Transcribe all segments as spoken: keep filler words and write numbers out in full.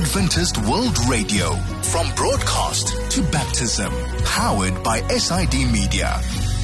Adventist World Radio, from broadcast to baptism, powered by S I D Media.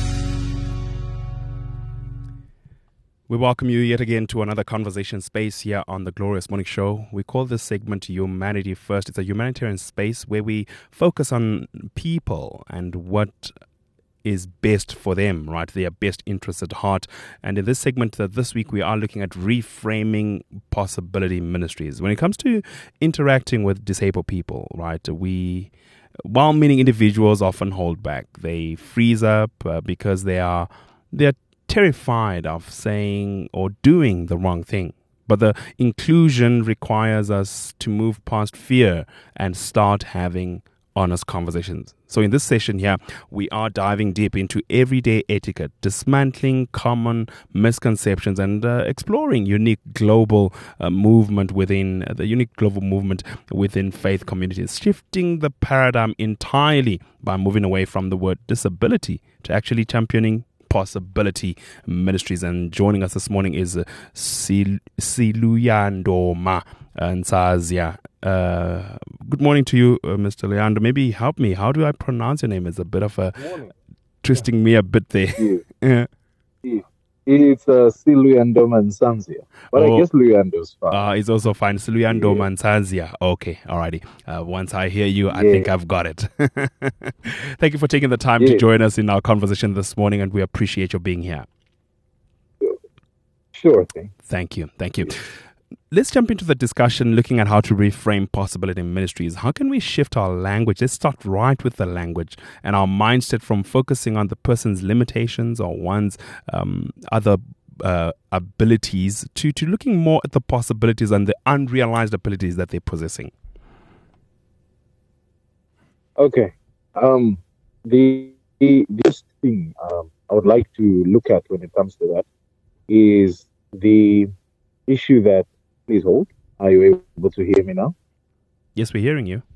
We welcome you yet again to another conversation space here on the Glorious Morning Show. We call this segment Humanity First. It's a humanitarian space where we focus on people and what is best for them, right? Their best interests at heart. And in this segment uh, this week, we are looking at reframing possibility ministries. When it comes to interacting with disabled people, right, we, well-meaning individuals often hold back. They freeze up uh, because they are they're terrified of saying or doing the wrong thing. But the inclusion requires us to move past fear and start having honest conversations. So in this session here, we are diving deep into everyday etiquette, dismantling common misconceptions, and uh, exploring unique global uh, movement within uh, the unique global movement within faith communities, shifting the paradigm entirely by moving away from the word disability to actually championing possibility ministries. And joining us this morning is uh, Sil- Siluyandoma Nsazia. Uh, good morning to you, uh, Mister Leandro. Maybe help me. How do I pronounce your name? It's a bit of a twisting yeah. me a bit there. Yeah. yeah. yeah. It's uh, Siluyandoma Nsanzia. But oh, I guess Luyando's fine. Uh, it's also fine. Siluyandoma yeah. Nsanzia. Okay, alrighty. Uh, once I hear you, I yeah. think I've got it. Thank you for taking the time yeah. to join us in our conversation this morning, and we appreciate your being here. Sure thing. Thank you. Thank you. Yeah. Let's jump into the discussion looking at how to reframe possibility ministries. How can we shift our language? Let's start right with the language and our mindset from focusing on the person's limitations or one's um, other uh, abilities to, to looking more at the possibilities and the unrealized abilities that they're possessing. Okay. Um, the, the this thing um, I would like to look at when it comes to that is the issue that Please hold. Are you able to hear me now? Yes, we're hearing you.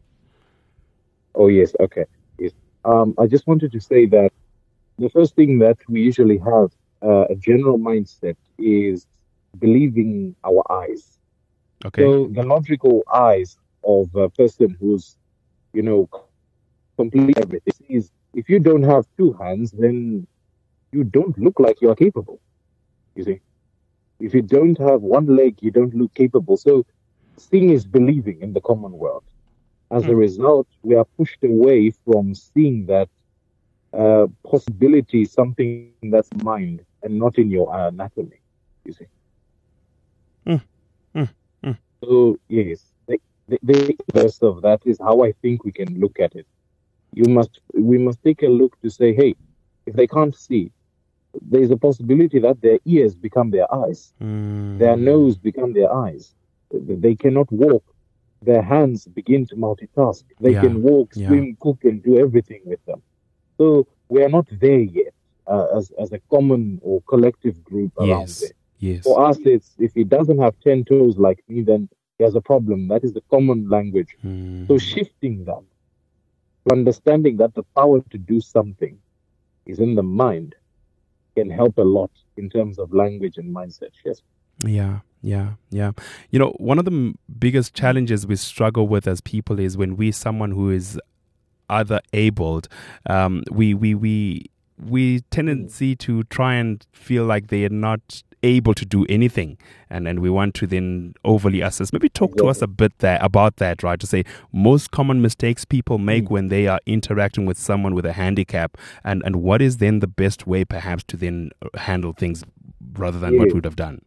Oh, yes. Okay. Yes. Um, I just wanted to say that the first thing that we usually have uh, a general mindset is believing our eyes. Okay. So the logical eyes of a person who's, you know, complete everything is if you don't have two hands, then you don't look like you are capable. You see? If you don't have one leg, you don't look capable. So seeing is believing in the common world. As mm. a result, we are pushed away from seeing that uh, possibility is something that's mind and not in your anatomy, you see. Mm. Mm. Mm. So, yes, the, the, the inverse of that is how I think we can look at it. You must, we must take a look to say, hey, if they can't see, there is a possibility that their ears become their eyes, mm. their nose become their eyes. They cannot walk. Their hands begin to multitask. They yeah. can walk, swim, yeah. cook, and do everything with them. So we are not there yet uh, as as a common or collective group around yes. there. Yes. For us, it's if he doesn't have ten toes like me, then he has a problem. That is the common language. Mm. So shifting that, understanding that the power to do something is in the mind, can help a lot in terms of language and mindset. Yes. Yeah, yeah, yeah. You know, one of the m- biggest challenges we struggle with as people is when we someone who is other abled, um, we we we we tendency to try and feel like they are not able to do anything, and and we want to then overly assess. Maybe talk exactly. to us a bit there about that, right? To say most common mistakes people make mm. when they are interacting with someone with a handicap, and and what is then the best way perhaps to then handle things rather than yeah. what we would have done.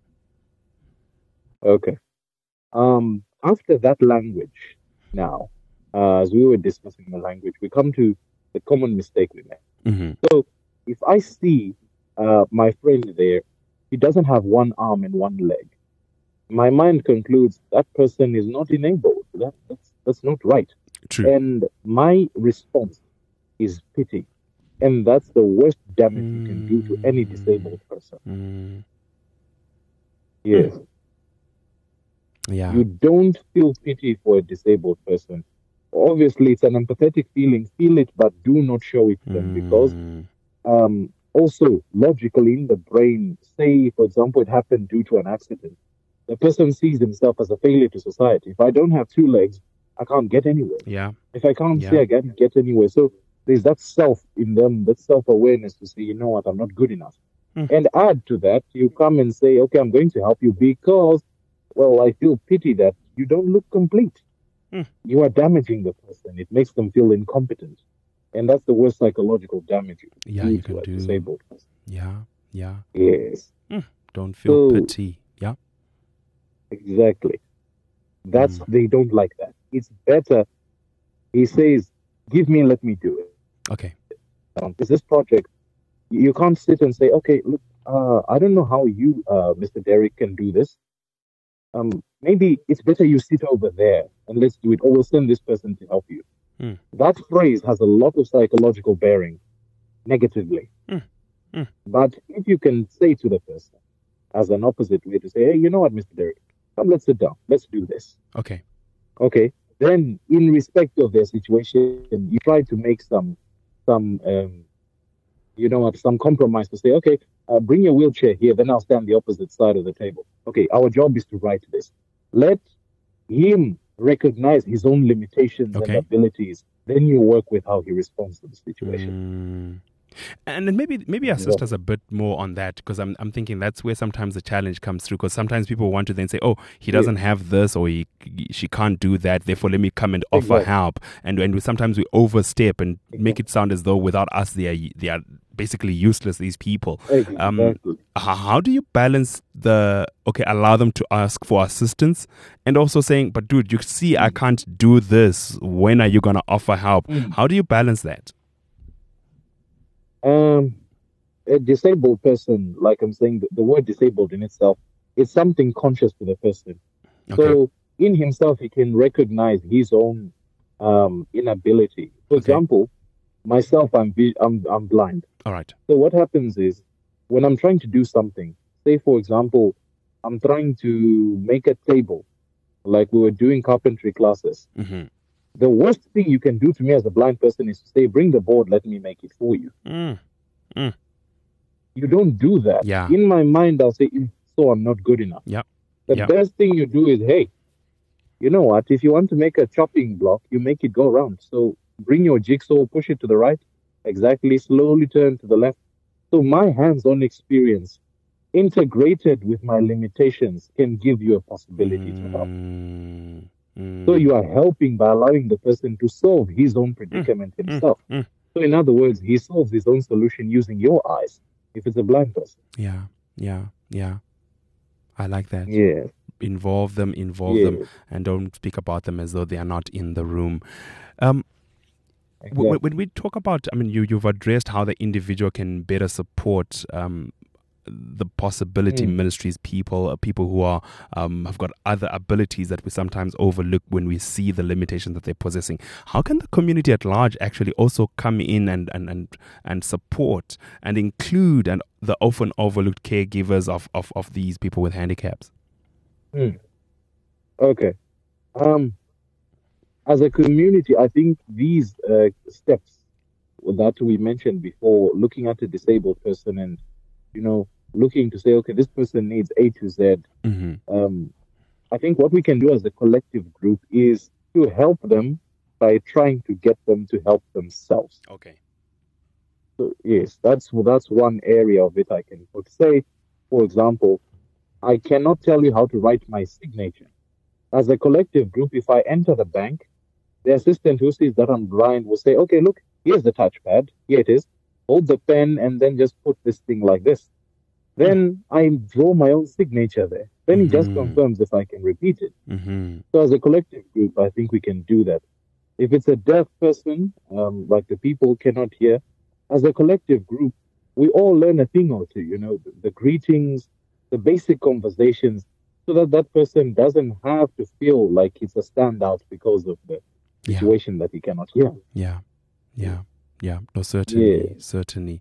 Okay. Um. After that language, now, uh, as we were discussing the language, we come to the common mistake we make. Mm-hmm. So if I see uh, my friend there, he doesn't have one arm and one leg, my mind concludes that person is not enabled. That, that's, that's not right. True. And my response is pity. And that's the worst damage mm. you can do to any disabled person. Mm. Yes. Mm. Yeah. You don't feel pity for a disabled person. Obviously, it's an empathetic feeling. Feel it, but do not show it to them Mm. because um, also logically in the brain, say, for example, it happened due to an accident. the person sees himself as a failure to society. If I don't have two legs, I can't get anywhere. Yeah. If I can't Yeah. see, I can't get anywhere. So there's that self in them, that self-awareness to say, you know what, I'm not good enough. Mm. And add to that, you come and say, okay, I'm going to help you because, well, I feel pity that you don't look complete. Mm. You are damaging the person. It makes them feel incompetent. And that's the worst psychological damage you can Yeah, do you to can a do. disabled person. Yeah. Yeah. Yes, Don't feel So- pity. Yeah. exactly. That's, Mm. they don't like that. It's better, he says, give me, let me do it. Okay. Um, because this project, you can't sit and say, okay, look, uh, I don't know how you, uh, Mister Derek, can do this. Um, maybe it's better you sit over there and let's do it, or we'll send this person to help you. Mm. That phrase has a lot of psychological bearing negatively. Mm. Mm. But if you can say to the person, as an opposite way to say, hey, you know what, Mister Derek, come, let's sit down, let's do this. Okay. Okay. Then, in respect of their situation, you try to make some, some, um, you know what, some compromise to say, okay, uh, bring your wheelchair here, then I'll stand the opposite side of the table. Okay, our job is to write this. Let him recognize his own limitations Okay. and abilities. Then you work with how he responds to the situation. Mm. And then maybe maybe assist Yeah. us a bit more on that, because I'm I'm thinking that's where sometimes the challenge comes through, because sometimes people want to then say, oh, he Yeah. doesn't have this, or he she can't do that, therefore let me come and offer Exactly. help, and and we, sometimes we overstep and make Exactly. it sound as though without us they are they are basically useless, these people. Um, Exactly. H- how do you balance the okay, allow them to ask for assistance, and also saying, but dude, you see I can't do this, when are you going to offer help? Mm. How do you balance that? Um, a disabled person, like I'm saying, the, the word disabled in itself is something conscious to the person. Okay. So in himself, he can recognize his own um, inability. For Okay. example, myself, I'm, vi- I'm I'm blind. All right. So what happens is when I'm trying to do something, say for example, I'm trying to make a table, like we were doing carpentry classes. Mm-hmm. The worst thing you can do to me as a blind person is to say, bring the board, let me make it for you. Mm. You don't do that. Yeah. In my mind, I'll say, "Mm, so I'm not good enough. Yep. The Yep. best thing you do is, hey, you know what? If you want to make a chopping block, you make it go around. So bring your jigsaw, push it to the right, exactly, slowly turn to the left. So my hands-on experience, integrated with my limitations, can give you a possibility to help. Mm. Mm. So you are helping by allowing the person to solve his own predicament himself. Mm. So in other words, he solves his own solution using your eyes, if it's a blind person. Yeah. Yeah. Yeah. I like that. Yes. Involve them, involve Yes. them, and don't speak about them as though they are not in the room. Um, Exactly. when, when we talk about, I mean, you, you've addressed how the individual can better support um, the possibility Mm. ministries people, uh, people who are um, have got other abilities that we sometimes overlook when we see the limitations that they're possessing. How can the community at large actually also come in and and and, and support and include and the often overlooked caregivers of, of, of these people with handicaps? Hmm. Okay. Um, as a community, I think these uh, steps that we mentioned before, looking at a disabled person and, you know, looking to say, okay, this person needs A to Z. Mm-hmm. Um, I think what we can do as a collective group is to help them by trying to get them to help themselves. Okay. So, yes, that's that's one area of it I can put. Say, for example, I cannot tell you how to write my signature. As a collective group, if I enter the bank, the assistant who sees that I'm blind will say, okay, look, here's the touchpad. Here it is. Hold the pen and then just put this thing like this. Then I draw my own signature there. Then he just Mhm. confirms if I can repeat it. Mm-hmm. So as a collective group, I think we can do that. If it's a deaf person, um, like the people cannot hear, as a collective group, we all learn a thing or two, you know, the, the greetings, the basic conversations, so that that person doesn't have to feel like it's a standout because of the Yeah. situation that he cannot hear. Yeah. Yeah. Yeah. No, certainly. Yeah. Certainly.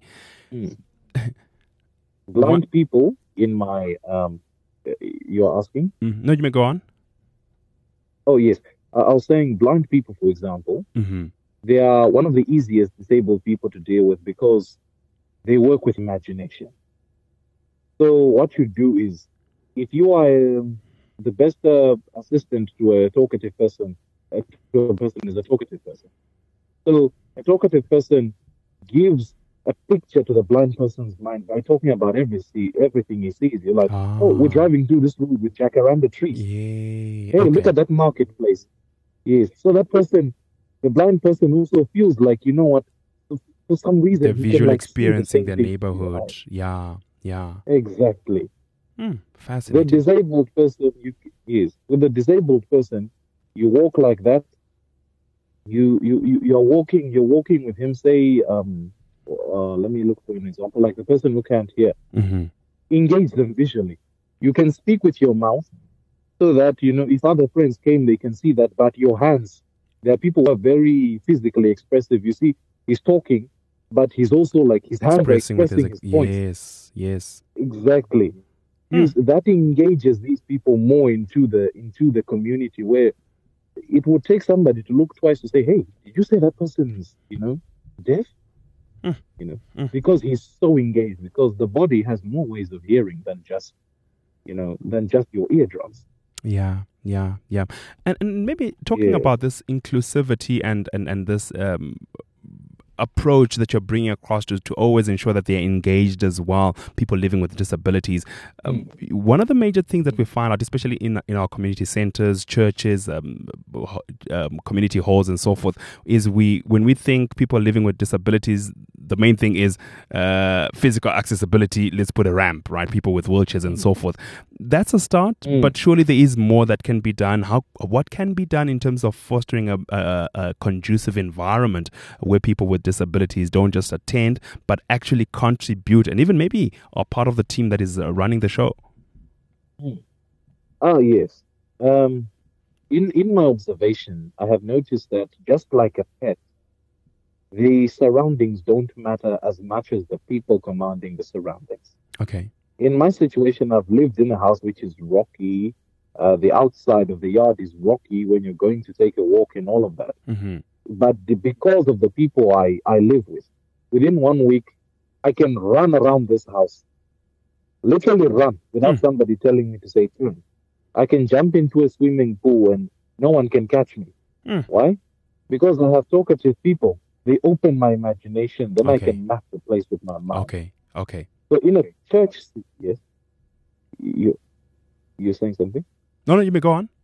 Blind people, in my, um, uh, you're asking? Mm. No, you may go on. Oh, yes. Uh, I was saying blind people, for example, Mm-hmm. they are one of the easiest disabled people to deal with because they work with imagination. So what you do is, if you are, um, the best uh, assistant to a talkative person, uh, to a person is a talkative person. So a talkative person gives a picture to the blind person's mind by talking about every see, everything he sees. You're like, Ah. oh, we're driving through this road with jacaranda trees. Yeah. Hey, okay. look at that marketplace. Yes. So that person, the blind person, also feels like, you know what, for, for some reason, They're he visual can, like, see the experiencing same their thing. neighborhood. Yeah. Yeah. Exactly. Hmm. The Fascinating. disabled person, you yes, with the disabled person, you walk like that. You you you you're walking. You're walking with him. Say, um, uh, let me look for an example. Like the person who can't hear, Mm-hmm. engage them visually. You can speak with your mouth, so that, you know, if other friends came, they can see that. But your hands, there are people who are very physically expressive. You see, he's talking, but he's also like his hands are Expressing with his expressing his points. yes, yes. Exactly. Hmm. Use, that engages these people more into the into the community, where it would take somebody to look twice to say, "Hey, did you say that person's, you know, deaf?" Mm. You know, Mm. because he's so engaged. Because the body has more ways of hearing than just, you know, than just your eardrums. Yeah, yeah, yeah. And and maybe talking Yeah. about this inclusivity and and and this um, approach that you're bringing across to, to always ensure that they're engaged as well, people living with disabilities. Um, one of the major things that we find out, especially in in our community centers, churches, um, ho- um, community halls and so forth, is we when we think people living with disabilities, the main thing is uh, physical accessibility. Let's put a ramp, right? People with wheelchairs and so forth. That's a start, Mm. but surely there is more that can be done. How what can be done in terms of fostering a, a, a conducive environment where people with disabilities don't just attend, but actually contribute and even maybe are part of the team that is uh, running the show? Oh, yes. Um, in in my observation, I have noticed that just like a pet, the surroundings don't matter as much as the people commanding the surroundings. Okay. In my situation, I've lived in a house which is rocky. Uh, the outside of the yard is rocky when you're going to take a walk and all of that. Mm-hmm. But the, because of the people I, I live with, within one week, I can run around this house, literally run without Mm. somebody telling me to say turn. I can jump into a swimming pool and no one can catch me. Mm. Why? Because I have talkative people. They open my imagination, then I Okay. can map the place with my mind. Okay. Okay. So in a church, yes, you you're saying something? No, no, you may go on.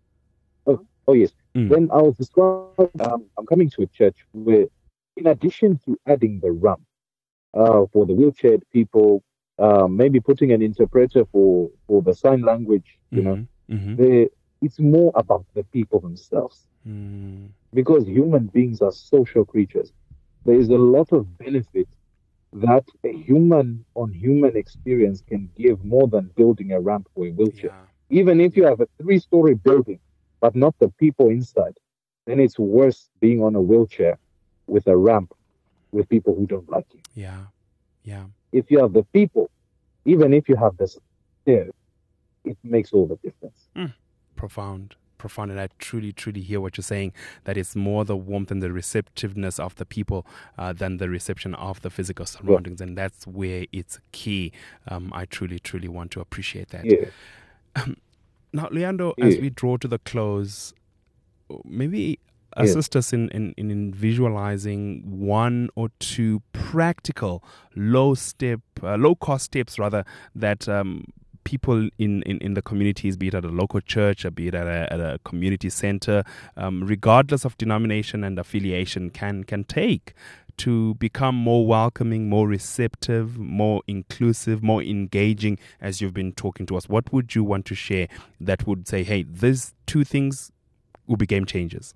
Oh yes. Mm. Then I was describing. Um, I'm coming to a church where, in addition to adding the ramp uh, for the wheelchaired people, uh, maybe putting an interpreter for for the sign language, you know, Mm-hmm. the it's more about the people themselves, Mm. because human beings are social creatures. There is a lot of benefit that a human on human experience can give more than building a ramp for a wheelchair. Yeah. Even if you have a three story building, but not the people inside, then it's worse being on a wheelchair with a ramp with people who don't like you. Yeah. Yeah. If you have the people, even if you have the stairs, it makes all the difference. Profound. Profound. And I truly, truly hear what you're saying, that it's more the warmth and the receptiveness of the people uh, than the reception of the physical surroundings. And that's where it's key. Um, I truly, truly want to appreciate that. Yeah. Now, Leandro, as Yeah. we draw to the close, maybe Yeah. assist us in, in, in visualizing one or two practical low step, uh, low cost steps rather, that um, people in, in, in the communities, be it at a local church or be it at a, at a community center, um, regardless of denomination and affiliation, can can take to become more welcoming, more receptive, more inclusive, more engaging, as you've been talking to us. What would you want to share that would say, hey, these two things will be game changers?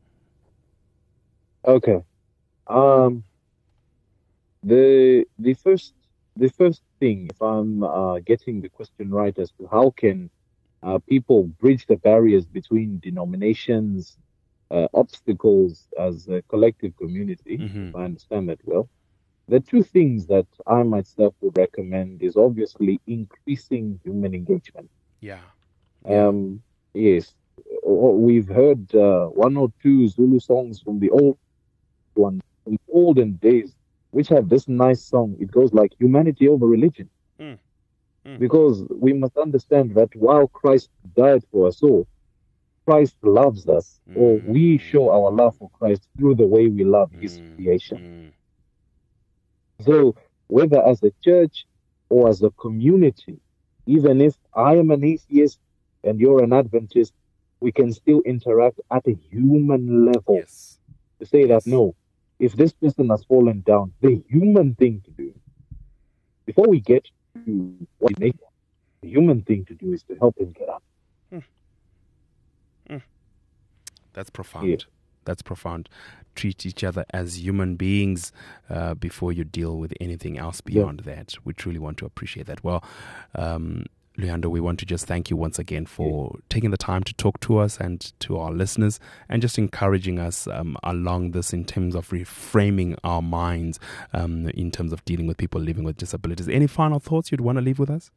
Okay. Um. The the first the first thing, if I'm uh, getting the question right, as to how can uh, people bridge the barriers between denominations, uh, obstacles as a collective community, Mm-hmm. if I understand that well, the two things that I myself would recommend is obviously increasing human engagement. Yeah. Yeah. Um, yes, o- we've heard uh, one or two Zulu songs from the old one, from the olden days, which have this nice song. It goes like humanity over religion. Mm. Mm. Because we must understand that while Christ died for us all, Christ loves us, mm. or we show our love for Christ through the way we love mm. His creation. Mm. So, whether as a church or as a community, even if I am an atheist and you're an Adventist, we can still interact at a human level. Yes. To say yes. that, no, if this person has fallen down, the human thing to do, before we get to what we make, the human thing to do is to help him get up. Mm. Mm. That's profound. Yeah. That's profound. Treat each other as human beings uh, before you deal with anything else beyond yeah. that. We truly want to appreciate that. Well, um, Luyando, we want to just thank you once again for yeah. taking the time to talk to us and to our listeners, and just encouraging us um, along this in terms of reframing our minds um, in terms of dealing with people living with disabilities. Any final thoughts you'd want to leave with us?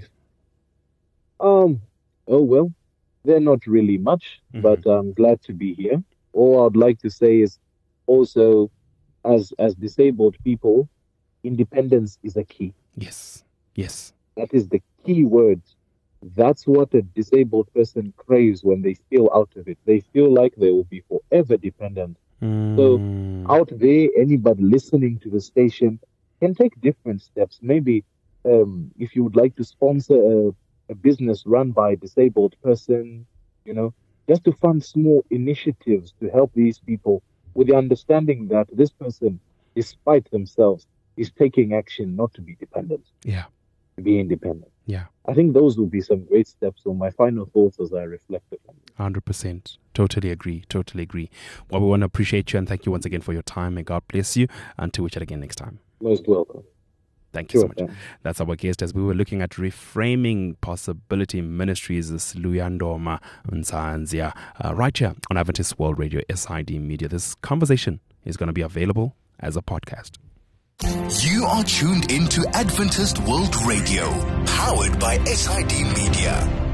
Um. Oh, well, they're not really much, mm-hmm. but I'm glad to be here. All I'd like to say is also, as as disabled people, independence is a key. Yes, yes. That is the key word. That's what a disabled person craves when they feel out of it. They feel like they will be forever dependent. Mm. So out there, anybody listening to the station can take different steps. Maybe um, if you would like to sponsor a, a business run by a disabled person, you know, just to fund small initiatives to help these people with the understanding that this person, despite themselves, is taking action not to be dependent. Yeah. To be independent. Yeah. I think those will be some great steps. So my final thoughts as I reflect on them. one hundred percent. Totally agree. Totally agree. Well, we want to appreciate you and thank you once again for your time. May God bless you. Until we chat again next time. Most welcome. Thank you sure, so much. Man. That's our guest as we were looking at Reframing Possibility Ministries. This Luyando Nsanzia, uh, right here on Adventist World Radio, S I D Media. This conversation is going to be available as a podcast. You are tuned into Adventist World Radio, powered by S I D Media.